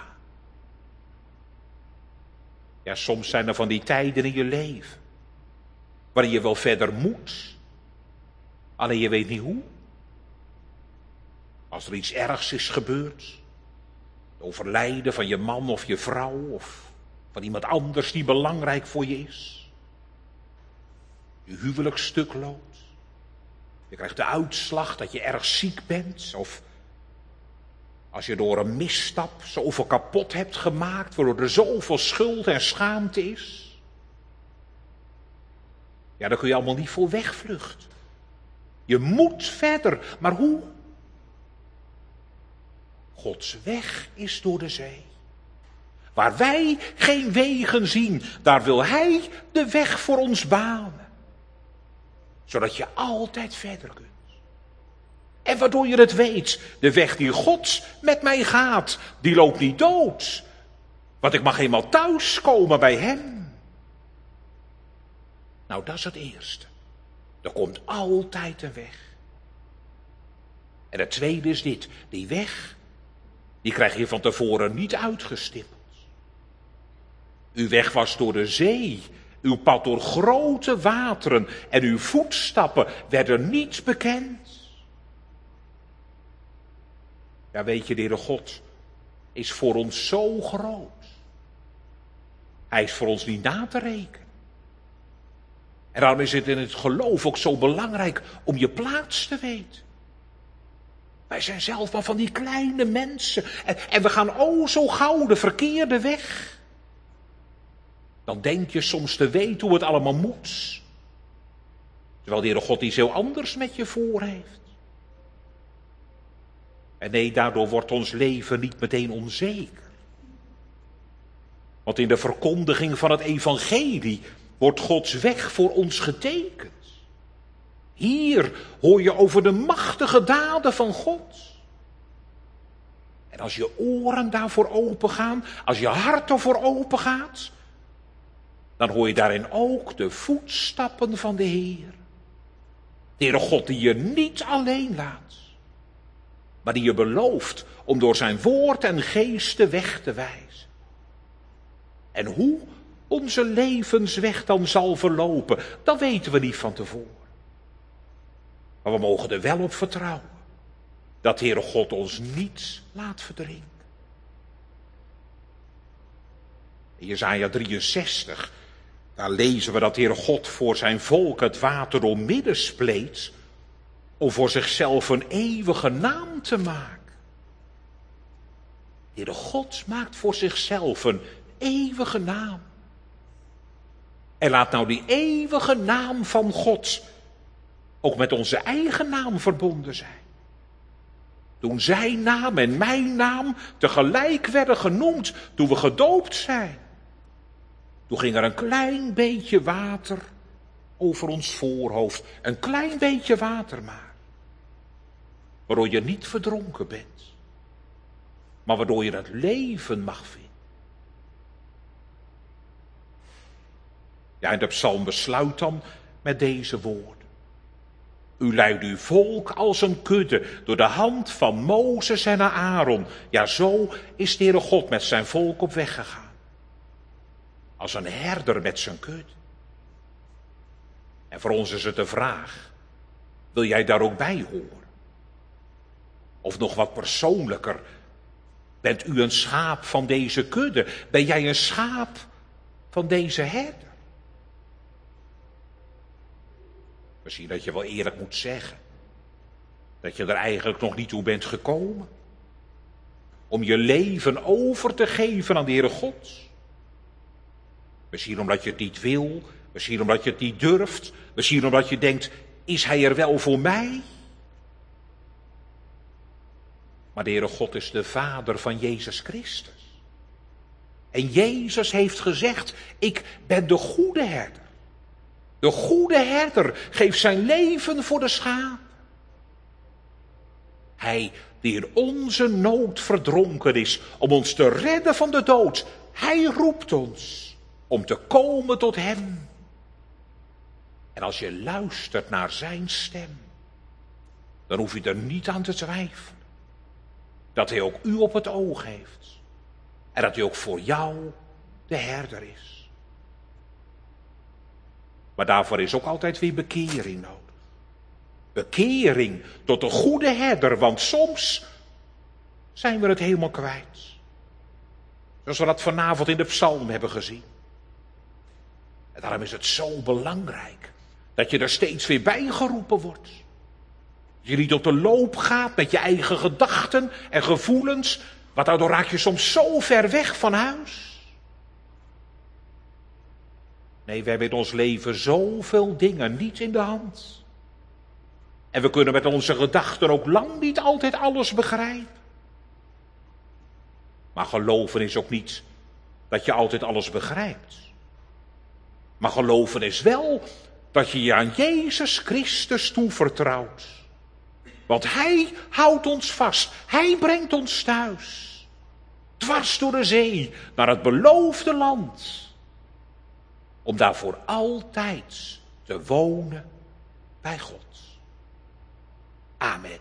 Ja, soms zijn er van die tijden in je leven waarin je wel verder moet, alleen je weet niet hoe. Als er iets ergs is gebeurd, het overlijden van je man of je vrouw of van iemand anders die belangrijk voor je is. Je huwelijk stuk loopt. Je krijgt de uitslag dat je erg ziek bent. Of als je door een misstap zoveel kapot hebt gemaakt, waardoor er zoveel schuld en schaamte is. Ja, daar kun je allemaal niet voor wegvluchten. Je moet verder, maar hoe? Gods weg is door de zee. Waar wij geen wegen zien, daar wil Hij de weg voor ons banen. Zodat je altijd verder kunt. En waardoor je het weet, de weg die God met mij gaat, die loopt niet dood. Want ik mag eenmaal thuiskomen bij Hem. Nou, dat is het eerste. Er komt altijd een weg. En het tweede is dit. Die weg, die krijg je van tevoren niet uitgestippeld. Uw weg was door de zee, uw pad door grote wateren en uw voetstappen werden niet bekend. Ja, weet je, de Heere God is voor ons zo groot. Hij is voor ons niet na te rekenen. En daarom is het in het geloof ook zo belangrijk om je plaats te weten. Wij zijn zelf maar van die kleine mensen. En we gaan zo gauw de verkeerde weg. Dan denk je soms te weten hoe het allemaal moet. Terwijl de Heere God iets heel anders met je voor heeft. En nee, daardoor wordt ons leven niet meteen onzeker. Want in de verkondiging van het evangelie wordt Gods weg voor ons getekend. Hier hoor je over de machtige daden van God. En als je oren daarvoor opengaan, als je hart ervoor opengaat, dan hoor je daarin ook de voetstappen van de Heer. De Heere God die je niet alleen laat, maar die je belooft om door zijn woord en geest de weg te wijzen. En hoe onze levensweg dan zal verlopen, dat weten we niet van tevoren. Maar we mogen er wel op vertrouwen dat de Heere God ons niet laat verdrinken. In Jesaja 63, daar lezen we dat de Heere God voor zijn volk het water doormidden spleet, om voor zichzelf een eeuwige naam te maken. De Heere God maakt voor zichzelf een eeuwige naam. En laat nou die eeuwige naam van God ook met onze eigen naam verbonden zijn. Toen zijn naam en mijn naam tegelijk werden genoemd, toen we gedoopt zijn. Toen ging er een klein beetje water over ons voorhoofd. Een klein beetje water maar. Waardoor je niet verdronken bent. Maar waardoor je het leven mag vinden. Ja, en de psalm besluit dan met deze woorden. U leidt uw volk als een kudde door de hand van Mozes en Aaron. Ja, zo is de Heere God met zijn volk op weg gegaan. Als een herder met zijn kudde. En voor ons is het de vraag, wil jij daar ook bij horen? Of nog wat persoonlijker, bent u een schaap van deze kudde? Ben jij een schaap van deze herder? Misschien dat je wel eerlijk moet zeggen dat je er eigenlijk nog niet toe bent gekomen. Om je leven over te geven aan de Heere God. Misschien omdat je het niet wil, misschien omdat je het niet durft, misschien omdat je denkt, is Hij er wel voor mij? Maar de Heere God is de Vader van Jezus Christus. En Jezus heeft gezegd, ik ben de goede herder. De goede herder geeft zijn leven voor de schapen. Hij die in onze nood verdronken is om ons te redden van de dood. Hij roept ons om te komen tot hem. En als je luistert naar zijn stem, dan hoef je er niet aan te twijfelen. Dat hij ook u op het oog heeft. En dat hij ook voor jou de herder is. Maar daarvoor is ook altijd weer bekering nodig. Bekering tot de goede herder, want soms zijn we het helemaal kwijt. Zoals we dat vanavond in de psalm hebben gezien. En daarom is het zo belangrijk dat je er steeds weer bij geroepen wordt. Als je niet op de loop gaat met je eigen gedachten en gevoelens, want daardoor raak je soms zo ver weg van huis. Nee, we hebben in ons leven zoveel dingen niet in de hand. En we kunnen met onze gedachten ook lang niet altijd alles begrijpen. Maar geloven is ook niet dat je altijd alles begrijpt. Maar geloven is wel dat je je aan Jezus Christus toevertrouwt. Want Hij houdt ons vast. Hij brengt ons thuis. Dwars door de zee naar het beloofde land. Om daar voor altijd te wonen bij God. Amen.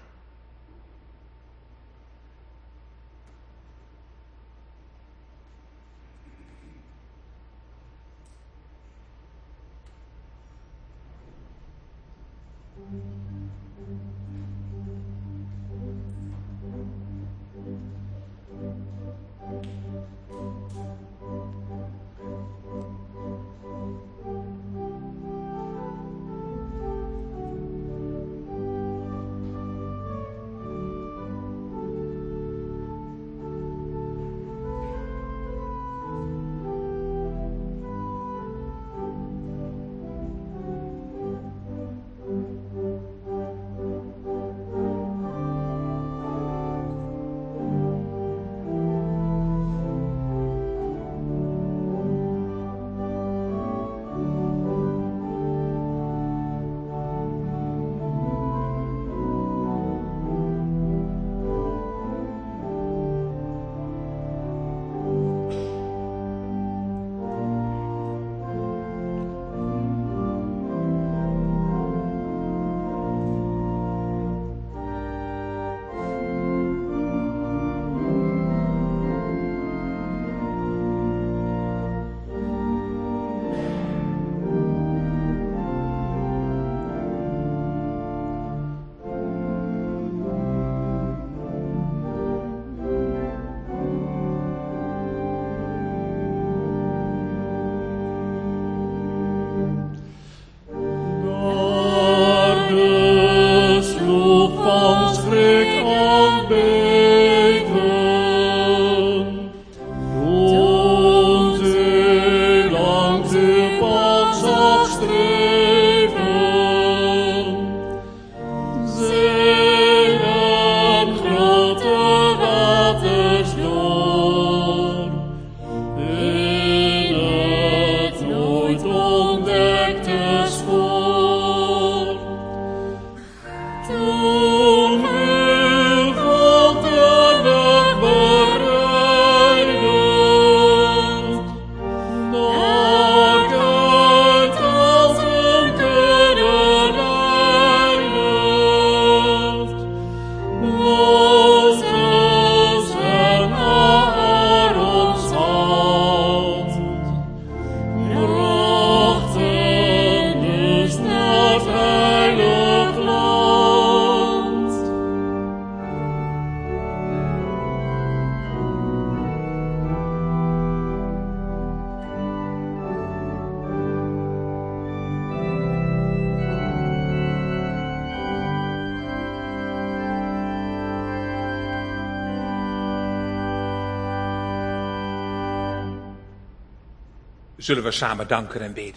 Zullen we samen danken en bidden.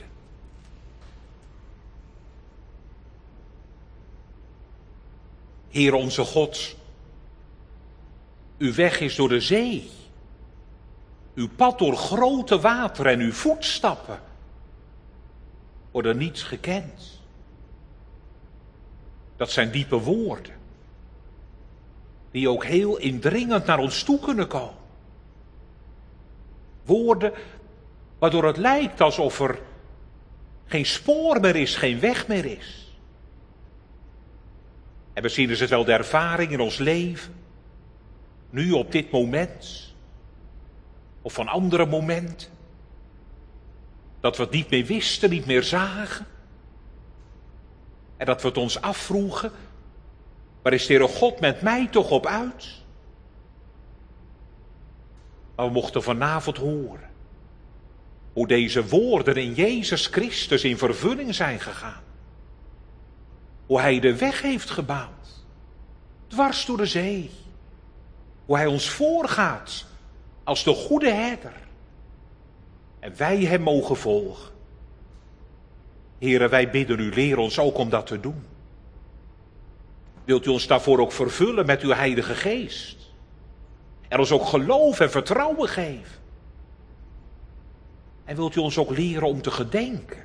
Heer onze God, uw weg is door de zee. Uw pad door grote wateren en uw voetstappen worden niet gekend. Dat zijn diepe woorden, die ook heel indringend naar ons toe kunnen komen. Woorden waardoor het lijkt alsof er geen spoor meer is, geen weg meer is. En misschien is het wel de ervaring in ons leven, nu op dit moment, of van andere momenten, dat we het niet meer wisten, niet meer zagen. En dat we het ons afvroegen, waar is de Heere God met mij toch op uit? Maar we mochten vanavond horen hoe deze woorden in Jezus Christus in vervulling zijn gegaan. Hoe Hij de weg heeft gebouwd. dwars door de zee. Hoe hij ons voorgaat als de goede herder. En wij hem mogen volgen. Here, wij bidden u, leer ons ook om dat te doen. Wilt u ons daarvoor ook vervullen met uw Heilige Geest? En ons ook geloof en vertrouwen geven? En wilt u ons ook leren om te gedenken?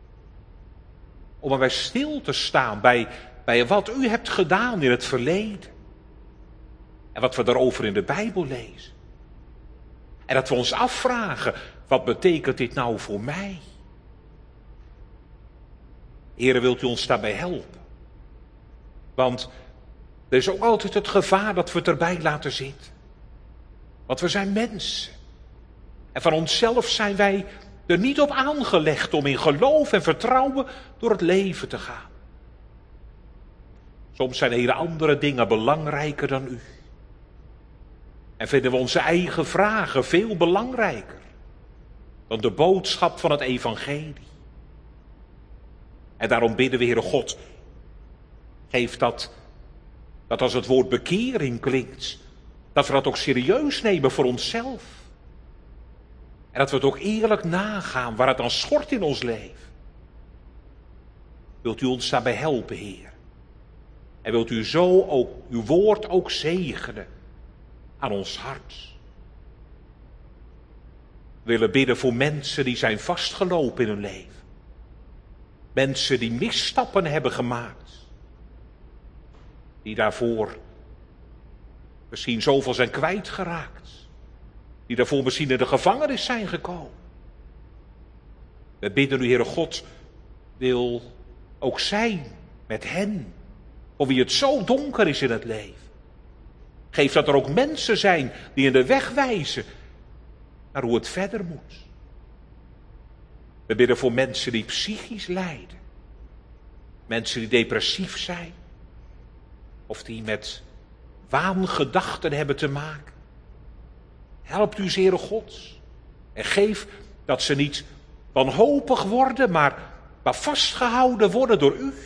Om erbij stil te staan bij wat u hebt gedaan in het verleden. En wat we daarover in de Bijbel lezen. En dat we ons afvragen, wat betekent dit nou voor mij? Heere, wilt u ons daarbij helpen? Want er is ook altijd het gevaar dat we het erbij laten zitten. Want we zijn mensen. En van onszelf zijn wij er niet op aangelegd om in geloof en vertrouwen door het leven te gaan. Soms zijn hele andere dingen belangrijker dan u. En vinden we onze eigen vragen veel belangrijker dan de boodschap van het evangelie. En daarom bidden we, Heere God, geef dat als het woord bekering klinkt, dat we dat ook serieus nemen voor onszelf. En dat we het ook eerlijk nagaan waar het aan schort in ons leven. Wilt u ons daarbij helpen, Heer? En wilt u zo ook uw woord ook zegenen aan ons hart? We willen bidden voor mensen die zijn vastgelopen in hun leven. Mensen die misstappen hebben gemaakt. Die daarvoor misschien zoveel zijn kwijtgeraakt. Die daarvoor misschien in de gevangenis zijn gekomen. We bidden u, Heere God, wil ook zijn met hen. Voor wie het zo donker is in het leven. Geef dat er ook mensen zijn die in de weg wijzen naar hoe het verder moet. We bidden voor mensen die psychisch lijden. Mensen die depressief zijn. Of die met waangedachten hebben te maken. Helpt u, Heere God. En geef dat ze niet wanhopig worden, maar vastgehouden worden door u.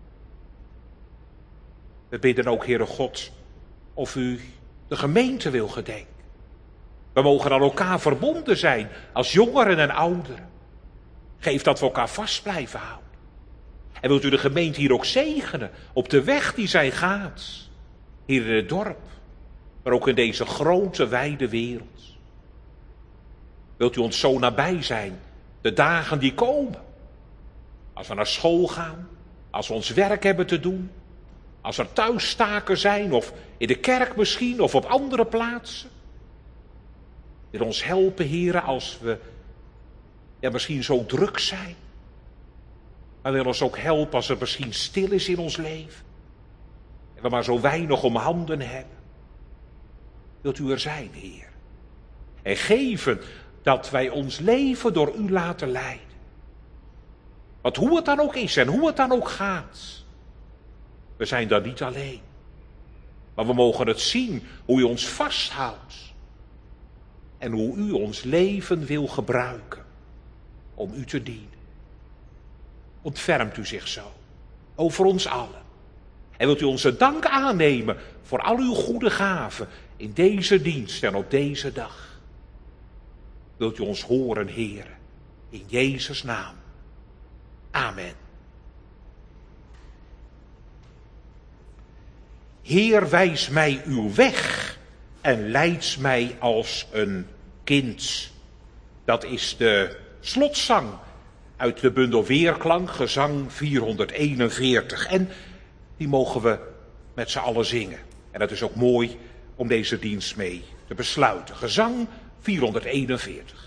We bidden ook, Heere God, of u de gemeente wil gedenken. We mogen aan elkaar verbonden zijn als jongeren en ouderen. Geef dat we elkaar vast blijven houden. En wilt u de gemeente hier ook zegenen op de weg die zij gaat. Hier in het dorp, maar ook in deze grote, wijde wereld. Wilt u ons zo nabij zijn, de dagen die komen. Als we naar school gaan, als we ons werk hebben te doen. Als er thuistaken zijn, of in de kerk misschien, of op andere plaatsen. Wil ons helpen, Heere, als we misschien zo druk zijn. Maar wil ons ook helpen als het misschien stil is in ons leven. En we maar zo weinig om handen hebben. Wilt u er zijn, Heer. En geven dat wij ons leven door u laten leiden. Want hoe het dan ook is en hoe het dan ook gaat. We zijn dan niet alleen. Maar we mogen het zien hoe u ons vasthoudt. En hoe u ons leven wil gebruiken. Om u te dienen. Ontfermt u zich zo. Over ons allen. En wilt u onze dank aannemen voor al uw goede gaven in deze dienst en op deze dag. Wilt u ons horen, Heere, in Jezus' naam. Amen. Heer, wijs mij uw weg en leidt mij als een kind. Dat is de slotzang uit de bundel Weerklank, gezang 441. En die mogen we met z'n allen zingen. En dat is ook mooi om deze dienst mee te besluiten. Gezang 441.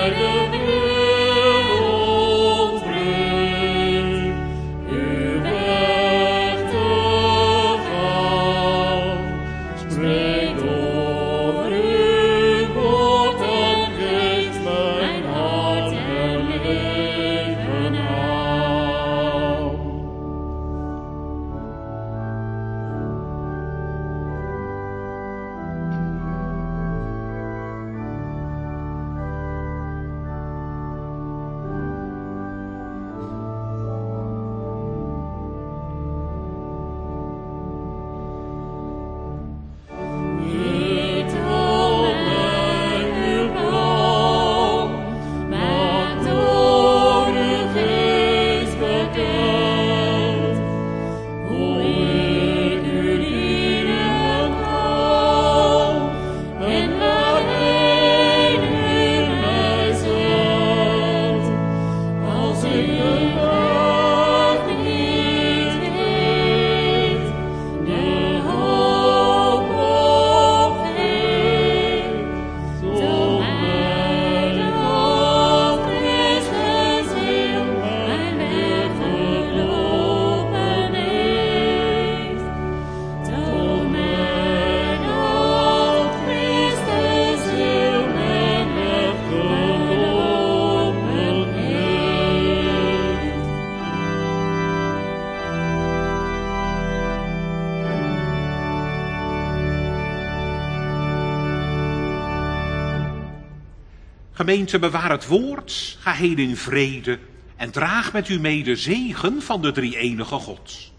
Gemeente, bewaar het woord, ga heen in vrede en draag met u mee de zegen van de drie-enige God.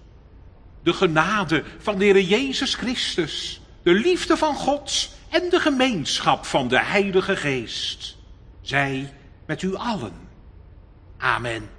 De genade van de Heer Jezus Christus, de liefde van God en de gemeenschap van de Heilige Geest. Zij met u allen. Amen.